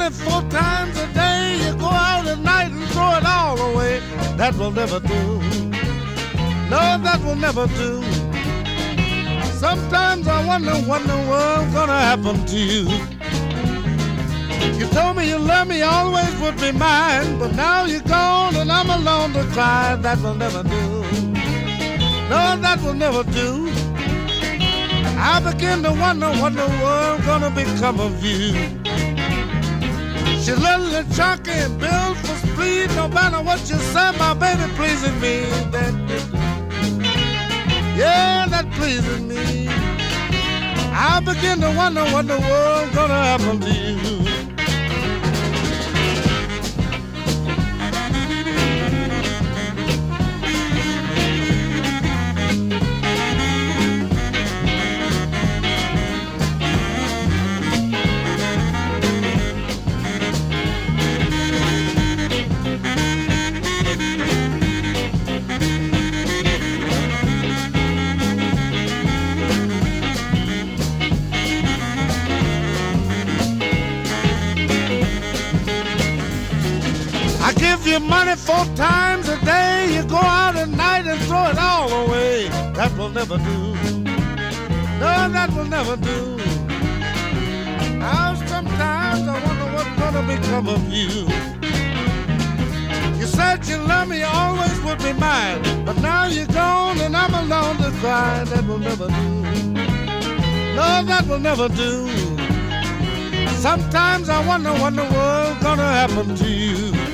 money 4 times a day, you go out at night and throw it all away. That will never do. No, that will never do. Sometimes I wonder what in the world's gonna happen to you. You told me you love me, always would be mine, but now you're gone and I'm alone to cry. That will never do. No, that will never do. I begin to wonder what in the world's gonna become of you. She little chunky and built for speed. No matter what you say, my baby pleasing me. Yeah, that pleases me. I begin to wonder what in the world's gonna happen to you. I give you money 4 times a day, you go out at night and throw it all away. That will never do. No, that will never do. Now sometimes I wonder what's gonna become of you. You said you love me, you always would be mine, but now you're gone and I'm alone to cry. That will never do. No, that will never do. Sometimes I wonder what in the world's gonna happen to you.